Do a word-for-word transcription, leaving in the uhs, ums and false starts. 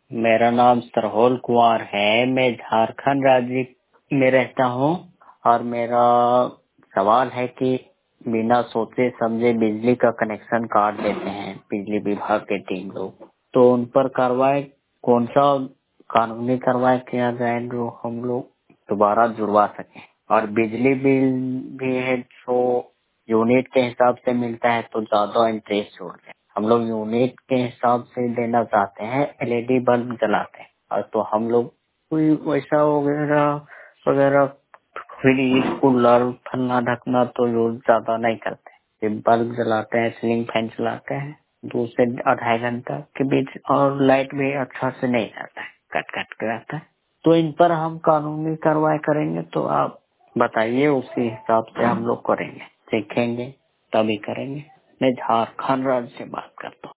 मेरा नाम सरहोल कुमार है। मैं झारखंड राज्य में रहता हूँ और मेरा सवाल है कि बिना सोचे समझे बिजली का कनेक्शन काट देते हैं बिजली विभाग के टीम लोग, तो उन पर कार्रवाई कौन सा कानूनी कार्रवाई किया जाए जो हम लोग दोबारा जुड़वा सकें। और बिजली बिल भी है तो यूनिट के हिसाब से मिलता है तो ज्यादा इंटरेस्ट छोड़ते हैं। हम लोग यूनिट के हिसाब से देना चाहते हैं, एलईडी बल्ब जलाते हैं और तो हम लोग कोई वैसा वगैरह वगैरह फ्रिज कूलर फलना ढकना तो यूज ज्यादा नहीं करते। ये बल्ब जलाते हैं, सीलिंग फैन चलाते हैं दो से अढ़ाई घंटा के बीच, और लाइट भी अच्छा से नहीं रहता है, कट कट के रहता है। तो इन पर हम कानूनी कार्रवाई करेंगे, तो आप बताइए, उसी हिसाब से हम लोग करेंगे, सीखेंगे तभी करेंगे। मैं झारखंड राज्य से बात करता हूँ।